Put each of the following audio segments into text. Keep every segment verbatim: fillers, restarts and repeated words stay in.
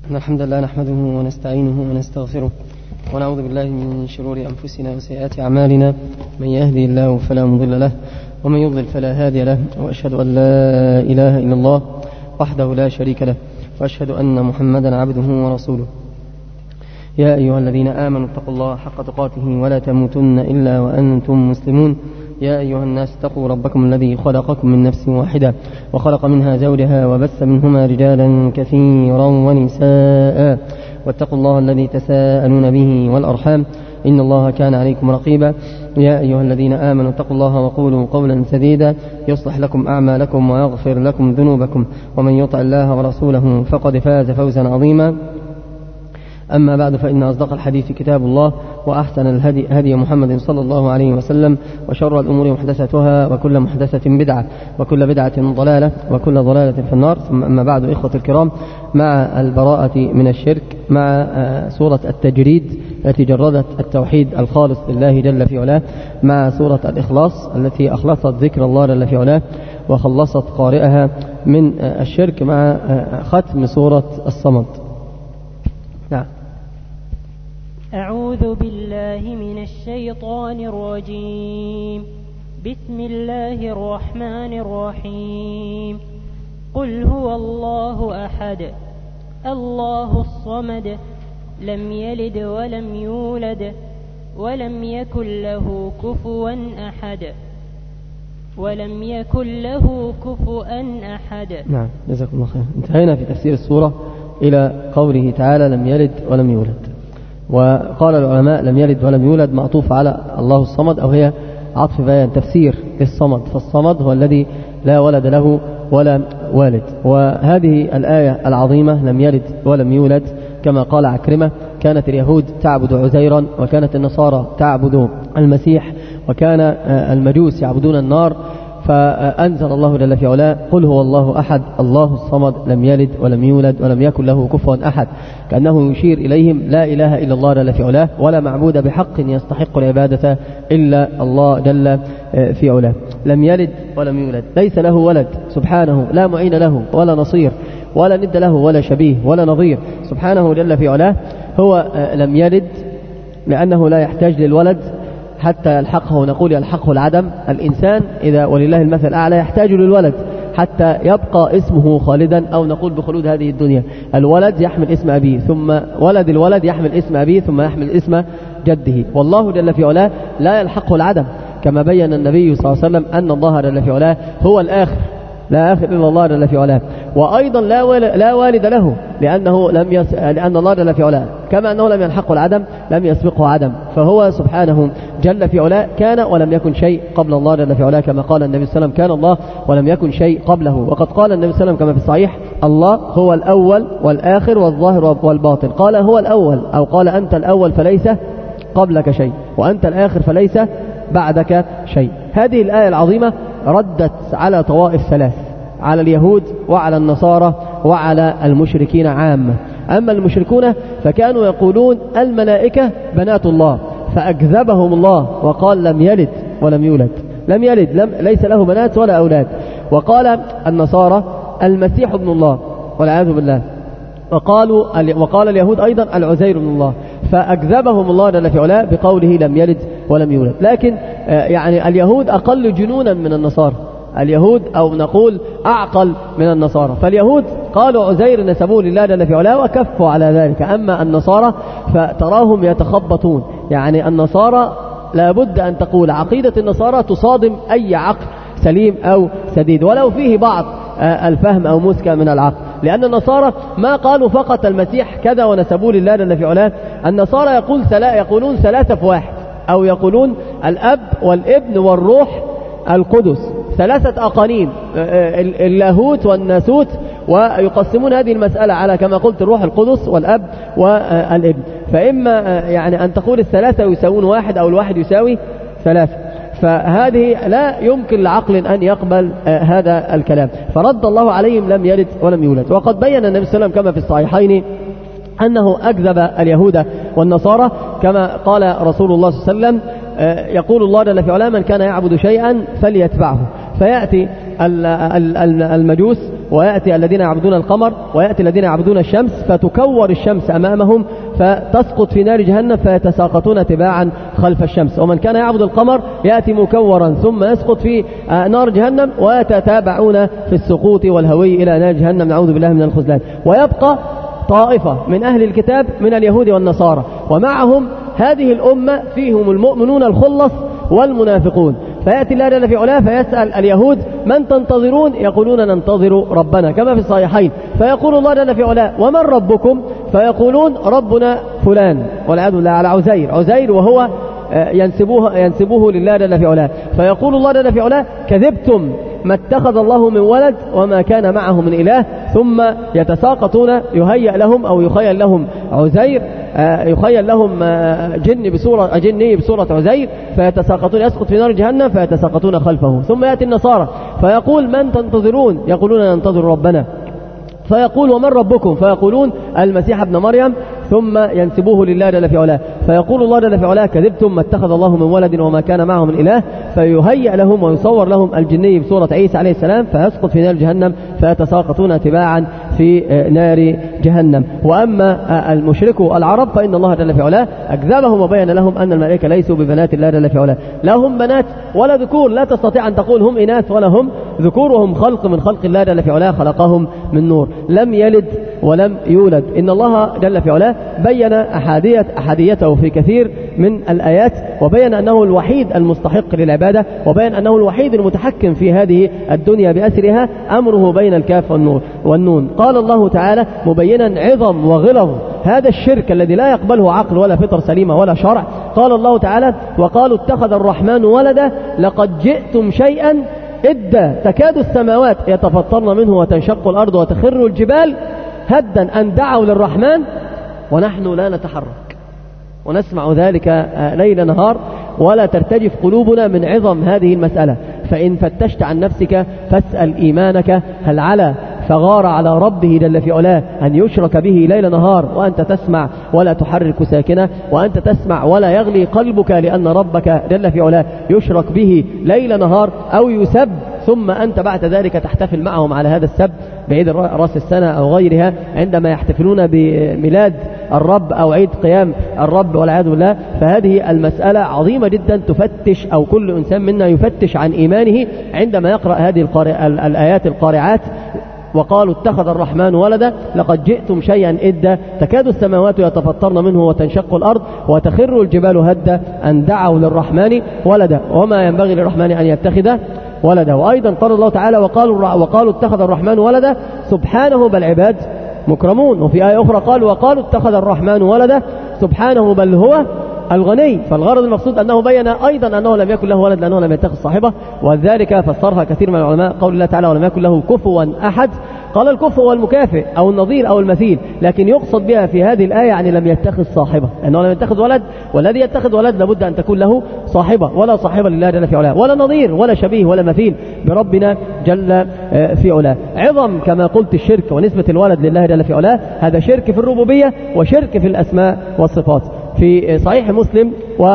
إن الحمد لله نحمده ونستعينه ونستغفره ونعوذ بالله من شرور أنفسنا وسيئات أعمالنا. من يهدي الله فلا مضل له ومن يضلل فلا هادي له، وأشهد أن لا إله إلا الله وحده لا شريك له، وأشهد أن محمدا عبده ورسوله. يا أيها الذين آمنوا اتقوا الله حق تقاته ولا تموتن إلا وأنتم مسلمون. يا أيها الناس اتقوا ربكم الذي خلقكم من نفس واحدة وخلق منها زوجها وبث منهما رجالا كثيرا ونساء، واتقوا الله الذي تساءلون به والأرحام إن الله كان عليكم رقيبا. يا أيها الذين آمنوا اتقوا الله وقولوا قولا سديدا يصلح لكم أعمالكم ويغفر لكم ذنوبكم، ومن يطع الله ورسوله فقد فاز فوزا عظيما. أما بعد، فإن أصدق الحديث كتاب الله، وأحسن الهدي هدي محمد صلى الله عليه وسلم، وشر الأمور محدثتها، وكل محدثة بدعة، وكل بدعة ضلالة، وكل ضلالة في النار. ثم أما بعد، إخوة الكرام، مع البراءة من الشرك، مع سورة التجريد التي جردت التوحيد الخالص لله جل في علاه، مع سورة الإخلاص التي أخلصت ذكر الله جل في علاه وخلصت قارئها من الشرك، مع ختم سورة الصمد. نعم. أعوذ بالله من الشيطان الرجيم. بسم الله الرحمن الرحيم. قل هو الله أحد الله الصمد لم يلد ولم يولد ولم يكن له كفوا أحد ولم يكن له كفوا أحد. نعم، جزاكم الله خير. انتهينا في تفسير السورة إلى قوله تعالى لم يلد ولم يولد. وقال العلماء لم يلد ولم يولد معطوف على الله الصمد، أو هي عطف بيان تفسير الصمد، فالصمد هو الذي لا ولد له ولا والد. وهذه الآية العظيمة لم يلد ولم يولد، كما قال عكرمة: كانت اليهود تعبد عزيرا، وكانت النصارى تعبد المسيح، وكان المجوس يعبدون النار. فأنزل الله جل في علاه: قل هو الله أحد الله الصمد لم يلد ولم يولد ولم يكن له كفوا أحد، كأنه يشير إليهم لا إله إلا الله جل في علاه، ولا معبود بحق يستحق العبادة إلا الله جل في علاه. لم يلد ولم يولد، ليس له ولد سبحانه، لا معين له ولا نصير ولا ند له ولا شبيه ولا نظير سبحانه جل في علاه. هو لم يلد لأنه لا يحتاج للولد حتى يلحقه، نقول يلحقه العدم. الإنسان إذا ولله المثل الأعلى يحتاج للولد حتى يبقى اسمه خالدا، أو نقول بخلود هذه الدنيا. الولد يحمل اسم أبيه، ثم ولد الولد يحمل اسم أبيه، ثم يحمل اسم جده. والله جل في علاه لا يلحقه العدم، كما بين النبي صلى الله عليه وسلم أن الله جل في علاه هو الآخر، لا آخر إلا الله جل في علاه. وأيضا لا لا والد له، لأنه لم يس... لأن الله جل في علاه كما أنه لم يلحقه العدم لم يسبقه عدم، فهو سبحانه جل في علاه كان ولم يكن شيء قبل الله جل في علاه، كما قال النبي صلى الله عليه وسلم: كان الله ولم يكن شيء قبله. وقد قال النبي صلى الله عليه وسلم كما في الصحيح: الله هو الأول والآخر والظاهر والباطن. قال هو الأول، أو قال أنت الأول فليس قبلك شيء، وأنت الآخر فليس بعدك شيء. هذه الآية العظيمة ردت على طوائف ثلاث: على اليهود وعلى النصارى وعلى المشركين عامة. أما المشركون فكانوا يقولون الملائكة بنات الله، فأكذبهم الله وقال لم يلد ولم يولد، لم يلد لم ليس له بنات ولا أولاد. وقال النصارى المسيح ابن الله والعياذ بالله، وقالوا وقال اليهود أيضا العزير ابن الله، فأكذبهم الله جل في علاه بقوله لم يلد ولم يولد. لكن يعني اليهود أقل جنونا من النصارى، اليهود أو نقول أعقل من النصارى. فاليهود قالوا عزير نسبوه لله جل في علاه وكفوا على ذلك. أما النصارى فتراهم يتخبطون، يعني النصارى لابد أن تقول عقيدة النصارى تصادم أي عقل سليم أو سديد، ولو فيه بعض الفهم أو مسكة من العقل. لأن النصارى ما قالوا فقط المسيح كذا ونسبوه لله جل في علاه، النصارى يقول سلا يقولون ثلاثة في واحد، أو يقولون الأب والابن والروح القدس، ثلاثة أقانيم، اللاهوت والناسوت، ويقسمون هذه المسألة على كما قلت الروح القدس والأب والابن. فإما يعني أن تقول الثلاثة يساوون واحد، أو الواحد يساوي ثلاثة، فهذه لا يمكن لعقل أن يقبل هذا الكلام. فرد الله عليهم لم يلد ولم يولد. وقد بين النبي صلى الله عليه وسلم كما في الصحيحين أنه أكذب اليهود والنصارى، كما قال رسول الله صلى الله عليه وسلم: يقول الله جل في علاه من كان يعبد شيئا فليتبعه. فيأتي المجوس ويأتي الذين يعبدون القمر ويأتي الذين يعبدون الشمس فتكور الشمس أمامهم فتسقط في نار جهنم فيتساقطون تباعا خلف الشمس. ومن كان يعبد القمر يأتي مكورا ثم يسقط في نار جهنم ويتتابعون في السقوط والهوي إلى نار جهنم، نعوذ بالله من الخذلان. ويبقى طائفة من أهل الكتاب من اليهود والنصارى، ومعهم هذه الأمة فيهم المؤمنون الخلص والمنافقون. فيأتي الله جل في علاه فيسأل اليهود من تنتظرون؟ يقولون ننتظر ربنا كما في الصحيحين. فيقول الله جل في علاه ومن ربكم؟ فيقولون ربنا فلان والعياذ بالله على عزير عزير وهو ينسبوه, ينسبوه لله جل في علاه. فيقول الله جل في علاه كذبتم ما اتخذ الله من ولد وما كان معه من إله. ثم يتساقطون يهيأ لهم أو يخيل لهم عزير يخيل لهم جن بصورة جني بصورة عزير فيتساقطون يسقط في نار جهنم فيتساقطون خلفه. ثم يأتي النصارى فيقول من تنتظرون؟ يقولون ننتظر ربنا. فيقول ومن ربكم؟ فيقولون المسيح ابن مريم. ثم ينسبوه لله جل في علاه. فيقول الله جل في علاه كذبتم ما اتخذ الله من ولد وما كان معه من إله. فيهيأ لهم ويصور لهم الجني بصورة عيسى عليه السلام فيسقط في نار جهنم فيتساقطون تباعا في نار جهنم. وأما المشركو العرب فإن الله جل في علاه أكذبهم وبين لهم أن الملائكة ليسوا ببنات الله جل في علاه، لا هم بنات ولا ذكور، لا تستطيع أن تقول هم إناث ولا هم ذكور، وهم خلق من خلق الله جل في علاه خلقهم من نور، لم يلد ولم يولد. إن الله جل في علاه بين أحادية أحاديته في كثير من الآيات، وبين أنه الوحيد المستحق للعبادة، وبين أنه الوحيد المتحكم في هذه الدنيا بأسرها، أمره بين الكاف والنور والنون. قال الله تعالى مبينا عظم وغلظ هذا الشرك الذي لا يقبله عقل ولا فطر سليمة ولا شرع. قال الله تعالى وقالوا اتخذ الرحمن ولدا لقد جئتم شيئا إدا تكاد السماوات يتفطرن منه وتنشق الأرض وتخر الجبال هدا أن دعوا للرحمن ونحن لا نتحرك ونسمع ذلك ليل نهار ولا ترتجف قلوبنا من عظم هذه المسألة. فإن فتشت عن نفسك فاسأل إيمانك هل على فغار على ربه جل في علاه أن يشرك به ليل نهار وأنت تسمع ولا تحرك ساكنة، وأنت تسمع ولا يغلي قلبك لأن ربك جل في علاه يشرك به ليل نهار أو يسب، ثم أنت بعد ذلك تحتفل معهم على هذا السب بعيد رأس السنة أو غيرها عندما يحتفلون بميلاد الرب أو عيد قيام الرب والعياذ بالله. فهذه المسألة عظيمة جدا تفتش أو كل إنسان منا يفتش عن إيمانه عندما يقرأ هذه الآيات القارعات. وقالوا اتخذ الرحمن ولدا لقد جئتم شيئا إدا تكاد السماوات يتفطرن منه وتنشق الأرض وتخر الجبال هدا أن دعوا للرحمن ولدا وما ينبغي للرحمن أن يتخذ ولدا. وأيضا قال الله تعالى وقالوا, وقالوا اتخذ الرحمن ولدا سبحانه بل عباد مكرمون. وفي آية أخرى قال وقالوا اتخذ الرحمن ولدا سبحانه بل هو الغني. فالغرض المقصود أنه بين أيضا أنه لم يكن له ولد لأنه لم يتخذ صاحبه، وذلك فسرها كثير من العلماء قول الله تعالى ولم يكن له كفوا أحد. قال الكفو هو المكافئ أو النظير أو المثيل، لكن يقصد بها في هذه الآية يعني لم يتخذ صاحبة، أنه لم يتخذ ولد، والذي يتخذ ولد لابد أن تكون له صاحبة، ولا صاحبة لله جل في علاه ولا نظير ولا شبيه ولا مثيل بربنا جل في علاه. عظم كما قلت الشرك ونسبة الولد لله جل في علاه، هذا شرك في الربوبية وشرك في الأسماء والصفات. في صحيح مسلم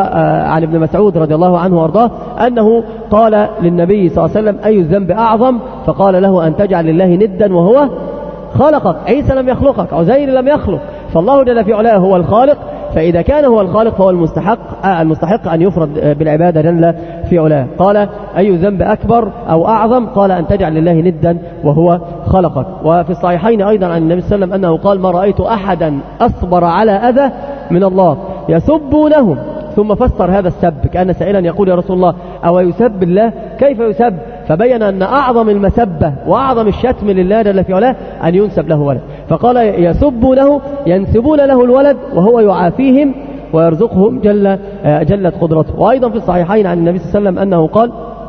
وعن ابن مسعود رضي الله عنه وارضاه أنه قال للنبي صلى الله عليه وسلم أي الذنب أعظم؟ فقال له أن تجعل لله ندا وهو خلقك. عيسى لم يخلقك، عزير لم يخلق، فالله جل في علاه هو الخالق، فإذا كان هو الخالق فهو المستحق المستحق أن يفرد بالعبادة جل في علاه. قال أي ذنب أكبر أو أعظم؟ قال أن تجعل لله ندا وهو خلقك. وفي الصحيحين أيضا عن النبي صلى الله عليه وسلم أنه قال ما رأيت أحدا أصبر على أذى من الله يسبونهم، ثم فسر هذا السب كأن سائلا يقول يا رسول الله أو يسب الله؟ كيف يسب؟ فبين أن أعظم المسبة وأعظم الشتم لله جل في علاه أن ينسب له ولد، فقال يسبونه ينسبون له الولد وهو يعافيهم ويرزقهم جل جلت قدرته. وأيضا في الصحيحين عن النبي صلى الله عليه وسلم أنه قال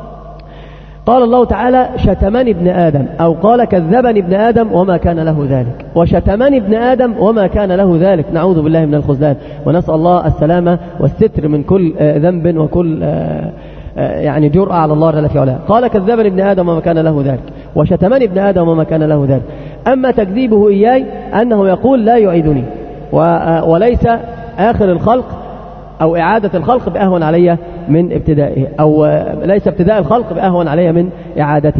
قال الله تعالى شتمني ابن آدم، أو قال كذبني ابن آدم وما كان له ذلك، وشتمني ابن آدم وما كان له ذلك، نعوذ بالله من الخذلان ونسأل الله السلامة والستر من كل ذنب وكل يعني جرأة على الله جل في علاه. قال كذبني ابن آدم وما كان له ذلك وشتمني ابن آدم وما كان له ذلك. أما تكذيبه إياي أنه يقول لا يعيدني وليس آخر الخلق أو إعادة الخلق بأهون علي من ابتدائه، أو ليس ابتداء الخلق بأهون علي من إعادته.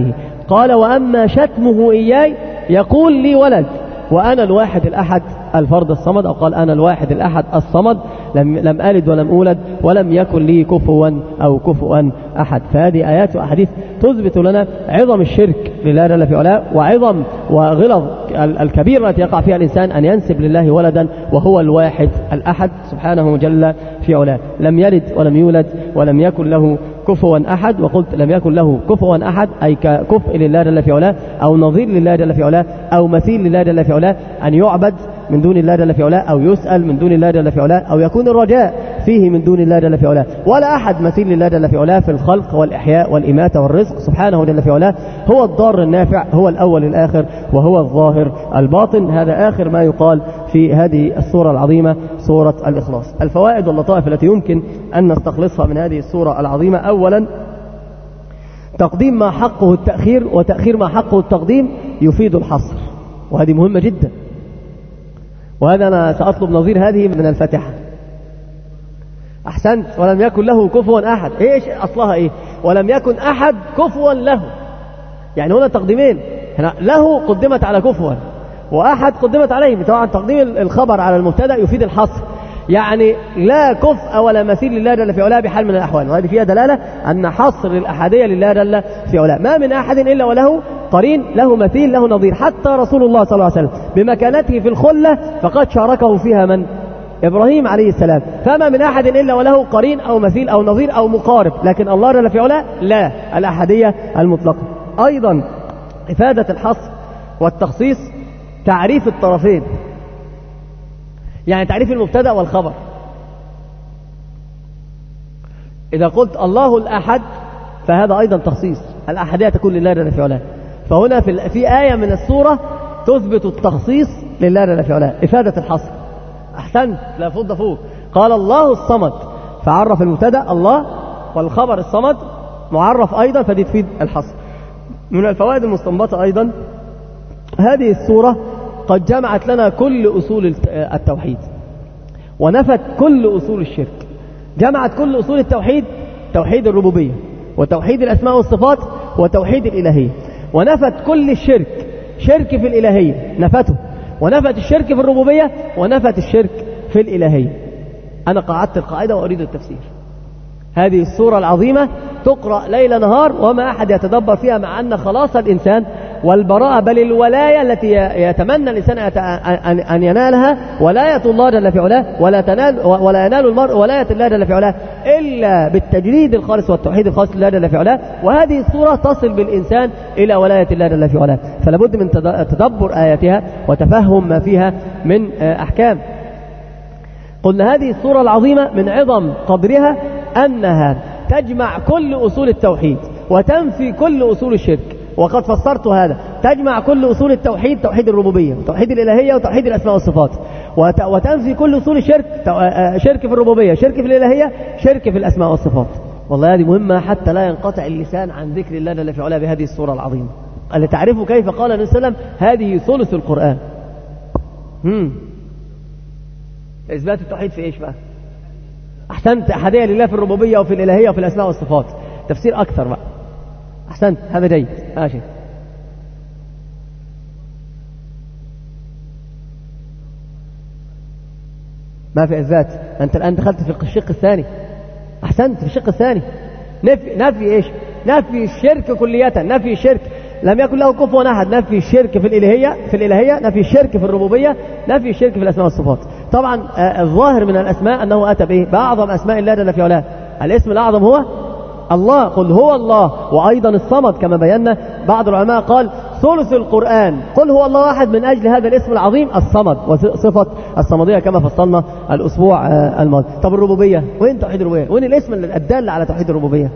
قال وأما شتمه إياي يقول لي ولد وأنا الواحد الأحد الفرد الصمد، أو قال أنا الواحد الأحد الصمد لم, لم ألد ولم أولد ولم يكن لي كفوا أو كفوا أحد. فهذه آيات وأحاديث تثبت لنا عظم الشرك لله جل في علاه، وعظم وغلظ الكبير التي يقع فيها الإنسان أن ينسب لله ولدا وهو الواحد الأحد سبحانه جل في علاه. لم يلد ولم يولد ولم يكن له كفوا أحد، وقلت لم يكن له كفوا أحد أي ككفء لله جل في علاه أو نظير لله جل في علاه أو مثيل لله جل في علاه، أن يعبد من دون الله جل في علاه أو يسأل من دون الله جل في علاه أو يكون الرجاء فيه من دون الله جل في علاه، ولا أحد مثيل لله جل في علاه في الخلق والإحياء والإماتة والرزق سبحانه جل في علاه. هو الضار النافع، هو الأول الآخر، وهو الظاهر الباطن. هذا آخر ما يقال في هذه السورة العظيمة سورة الإخلاص. الفوائد واللطائف التي يمكن أن نستخلصها من هذه السورة العظيمة: أولا تقديم ما حقه التأخير، وتأخير ما حقه التقديم يفيد الحصر، وهذه مهمة جدا، وهذا أنا سأطلب نظير هذه من الفاتحة. أحسنت. ولم يكن له كفوا أحد، إيش أصلها إيه؟ ولم يكن أحد كفوا له، يعني هنا تقديمين، هنا له قدمت على كفوا وأحد قدمت عليه. طبعا تقديم الخبر على المبتدأ يفيد الحصر، يعني لا كفء ولا مثيل لله جل في علاه بحال من الأحوال. وهذه فيها دلالة أن حصر الأحدية لله جل في علاه، ما من أحد إلا وله قرين، له مثيل، له نظير. حتى رسول الله صلى الله عليه وسلم بمكانته في الخلة فقد شاركه فيها من؟ إبراهيم عليه السلام. فما من أحد إلا وله قرين أو مثيل أو نظير أو مقارب، لكن الله جل في علاه لا، الأحدية المطلقة. أيضا إفادة الحصر والتخصيص تعريف الطرفين، يعني تعريف المبتدأ والخبر. إذا قلت الله الأحد فهذا أيضا تخصيص، الأحدية تكون لله جل في علاه. فهنا في, في آية من السورة تثبت التخصيص لله جل في علاه، إفادة الحصر. أحسنت، لا فض فوق. قال الله الصمد فعرف المبتدأ الله، والخبر الصمد معرف أيضا، فدي تفيد الحصر. من الفوائد المستنبطة أيضا هذه السورة قد جمعت لنا كل أصول التوحيد ونفت كل أصول الشرك. جمعت كل أصول التوحيد، توحيد الربوبية وتوحيد الأسماء والصفات وتوحيد الإلهية، ونفت كل الشرك، شرك في الإلهية نفته، ونفت الشرك في الربوبية، ونفت الشرك في الإلهية. أنا قعدت القاعدة وأريد التفسير. هذه السورة العظيمة تقرأ ليل نهار وما أحد يتدبر فيها، مع أن خلاص الإنسان والبراءة بل الولاية التي يتمنى الإنسان أن ينالها ولاية الله جل في علاه، ولا تنال ولا ينال المرء ولاية الله جل في علاه إلا بالتجريد الخالص والتوحيد الخاص لله جل في علاه. وهذه السورة تصل بالإنسان إلى ولاية الله جل في علاه، فلا بد من تدبر آياتها وتفهم ما فيها من أحكام. قلنا هذه السورة العظيمة من عظم قدرها أنها تجمع كل أصول التوحيد وتنفي كل أصول الشرك، وقد فسرت هذا. تجمع كل أصول التوحيد، توحيد الربوبية وتوحيد الإلهية وتوحيد الأسماء والصفات، وتنفي كل أصول الشرك، شرك في الربوبية، شرك في الإلهية، شرك في الأسماء والصفات. والله هذه مهمة حتى لا ينقطع اللسان عن ذكر الله جل في علاه بهذه السورة العظيمة. اللي تعرفوا كيف قال النبي صلى الله عليه وسلم هذه ثلث القرآن. هم. إثبات التوحيد في إيش بقى؟ أحسنت، أحدية لله في الربوبية وفي الإلهية وفي الأسماء والصفات. تفسير أكثر بقى. أحسنت، هذا جيد. ماشي. ما في إثبات، أنت الآن دخلت في الشق الثاني. أحسنت، في الشق الثاني نفي. نفي إيش؟ نفي الشرك كلية، نفي الشرك، لم يكن له كفوا أحد. نفي الشرك في الإلهية في الإلهية نفي الشرك في الربوبية، نفي الشرك في الأسماء والصفات. طبعا الظاهر من الأسماء أنه أتى بإيه؟ بأعظم أسماء الله جل في علاه. الاسم الأعظم هو الله، قل هو الله، وأيضا الصمد كما بينا. بعض العلماء قال ثلث القرآن قل هو الله أحد من أجل هذا الاسم العظيم الصمد وصفة الصمدية كما فصلنا الأسبوع الماضي. طب الربوبية وين؟ توحيد الربوبية وين؟ الاسم الدال على توحيد الربوبية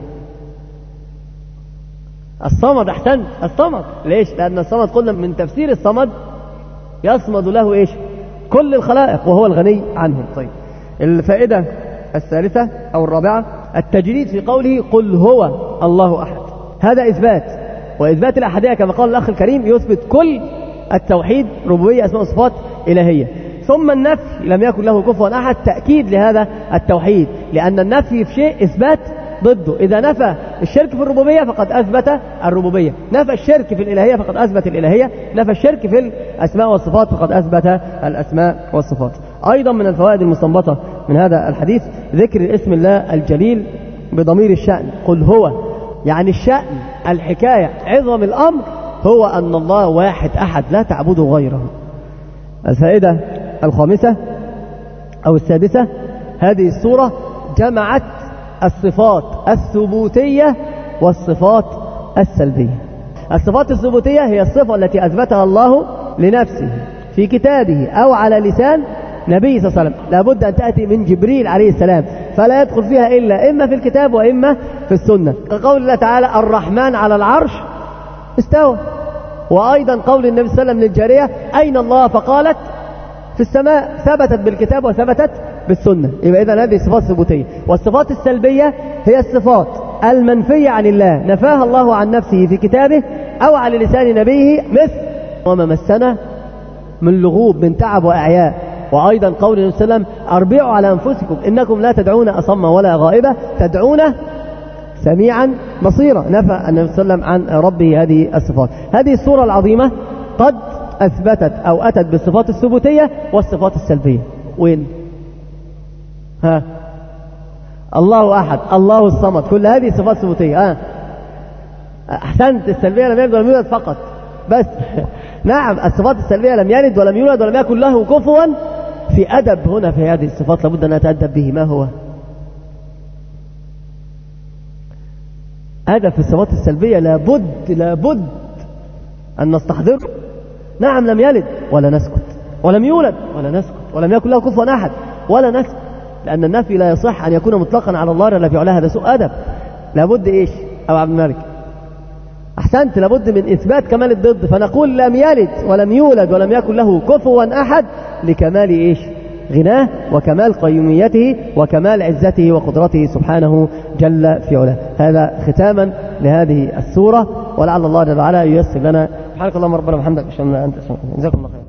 الصمد. أحسنت، الصمد. ليش؟ لأن الصمد قلنا من تفسير الصمد يصمد له إيش؟ كل الخلائق وهو الغني عنهم. طيب الفائدة الثالثة أو الرابعة التجريد في قوله قل هو الله أحد. هذا إثبات، وإثبات الأحدية كما قال الأخ الكريم يثبت كل التوحيد، ربوبية، أسماء وصفات، إلهية. ثم النفي لم يكن له كفوا أحد تأكيد لهذا التوحيد، لأن النفي في شيء إثبات ضده. إذا نفى الشرك في الربوبية فقد أثبت الربوبية، نفى الشرك في الإلهية فقد أثبت الإلهية، نفى الشرك في الأسماء والصفات فقد أثبت الأسماء والصفات. أيضا من الفوائد المستنبطة من هذا الحديث ذكر اسم الله الجليل بضمير الشأن. قل هو، يعني الشأن، الحكاية، عظم الأمر هو أن الله واحد أحد لا تعبدوا غيره. الفائدة الخامسة أو السادسة، هذه السورة جمعت الصفات الثبوتية والصفات السلبية. الصفات الثبوتية هي الصفة التي أثبتها الله لنفسه في كتابه أو على لسان نبي صلى الله عليه وسلم، لابد أن تأتي من جبريل عليه السلام، فلا يدخل فيها إلا إما في الكتاب وإما في السنة. كقول الله تعالى الرحمن على العرش استوى، وأيضا قول النبي صلى الله عليه وسلم للجارية أين الله فقالت في السماء، ثبتت بالكتاب وثبتت بالسنة. يبقى إذن هذه صفات ثبوتية. والصفات السلبية هي الصفات المنفية عن الله، نفاها الله عن نفسه في كتابه أو على لسان نبيه، مثل وما مسنا من لغوب من تعب وأعياء. وأيضا قول النبي صلى الله عليه وسلم أربعوا على أنفسكم إنكم لا تدعون أصم ولا غائبة، تدعون سميعا بصيرا. نفى النبي صلى الله عليه وسلم عن ربه هذه الصفات. هذه السورة العظيمة قد أثبتت أو أتت بالصفات الثبوتية والصفات السلبية. وين؟ ها؟ الله أحد، الله الصمد، كل هذه صفات ثبوتية. ها؟ أحسنت، السلبية لم يلد ولم يولد فقط بس. نعم، الصفات السلبية لم يلد ولم يولد ولم يكن له كفوا. في أدب هنا في هذه الصفات لابد أن نتأدب به. ما هو أدب في الصفات السلبية؟ لابد لابد أن نستحضره. نعم، لم يلد ولا نسكت، ولم يولد ولا نسكت، ولم يكن له كفوا أحد ولا نسكت، لأن النفي لا يصح أن يكون مطلقا على الله لا في علاه، هذا سوء أدب. لابد إيش أبو عبد الملك؟ أحسنت، لابد من إثبات كمال الضد، فنقول لم يلد ولم يولد ولم يكن له كفوا أحد لكمال إيش؟ غناه وكمال قيوميته وكمال عزته وقدرته سبحانه جل في علاه. هذا ختاما لهذه السورة، ولعل الله جل وعلا ييسر لنا. سبحانك اللهم ربنا وبحمدك، أشهد أن لا إله إلا أنت، جزاكم الله خير.